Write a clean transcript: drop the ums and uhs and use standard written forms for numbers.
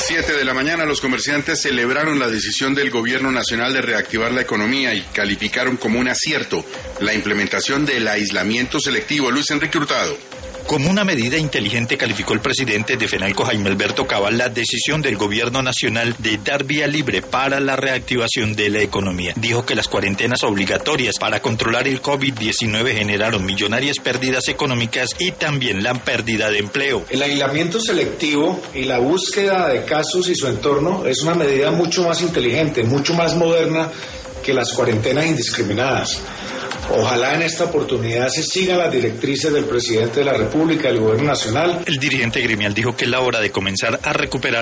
7 de la mañana, los comerciantes celebraron la decisión del Gobierno Nacional de reactivar la economía y calificaron como un acierto la implementación del aislamiento selectivo. Luis Enrique Hurtado. Como una medida inteligente, calificó el presidente de FENALCO, Jaime Alberto Cabal, la decisión del gobierno nacional de dar vía libre para la reactivación de la economía. Dijo que las cuarentenas obligatorias para controlar el COVID-19 generaron millonarias pérdidas económicas y también la pérdida de empleo. El aislamiento selectivo y la búsqueda de casos y su entorno es una medida mucho más inteligente, mucho más moderna que las cuarentenas indiscriminadas. Ojalá en esta oportunidad se sigan las directrices del presidente de la República, del Gobierno Nacional. El dirigente gremial dijo que es la hora de comenzar a recuperar